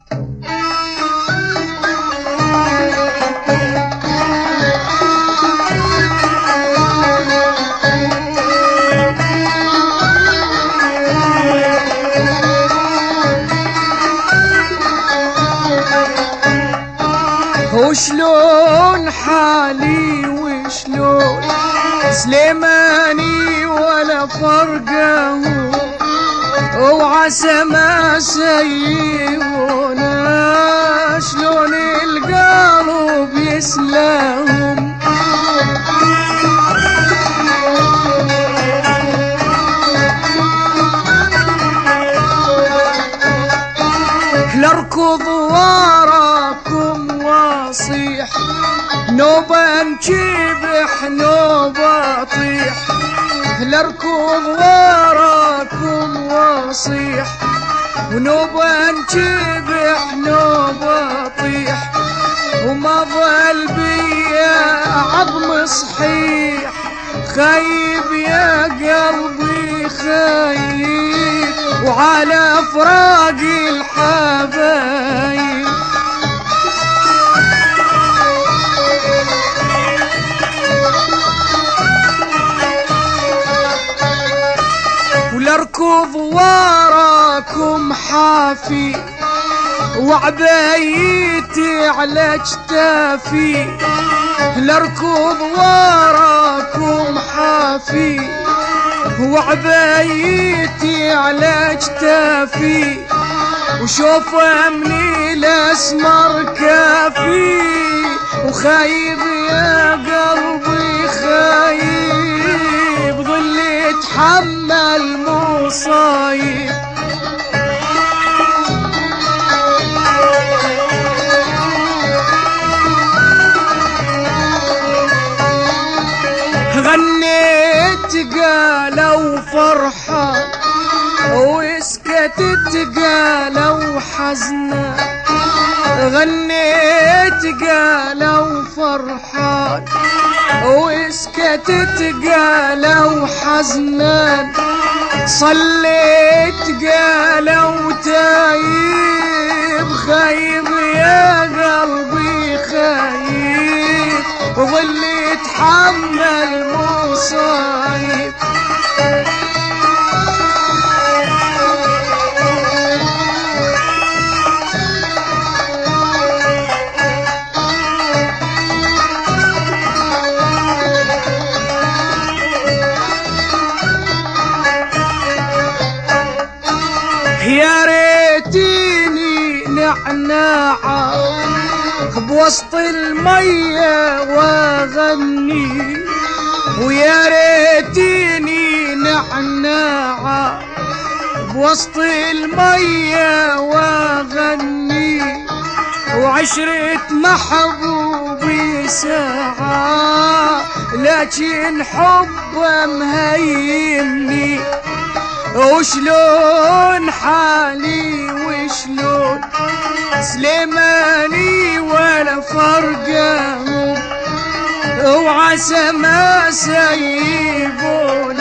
وشلون حالي وشلون سليماني ولا فرقه وعسى ما سيبونا شلون القلب يسلم لاركض وراكم واصيح نوبة نجيبح نوبة طيح لاركض وراكم واصيح ونوبة نجيبح نوبة طيح وما ظل بيا عظم صحيح خايب يا قلبي خايب وعلى فراق الحبايب ولاركض وراكم حافي وعبايتي على اجتافي لاركض وراكم حافي وعبايتي على اجتافي وشوف من الاسمر كافي وخايب يا قلبي خايب ظل يتحمل مصايب غنيت قالوا فرحة واسكتت قالوا حزنة غنيت قالوا فرحة واسكتت قالوا حزنان صليت قالوا تايب خايب يا قلبي خايب وظل يتحمل مصايب يا ريتيني نعناعة بوسط المية واغني ويا ريتيني نعناعة بوسط المية واغني وعشرة محبوبي ساعة لكن حبه مهيمني وشلون حالي وشلون سليماني ولا فرقه وعسى ما سيبون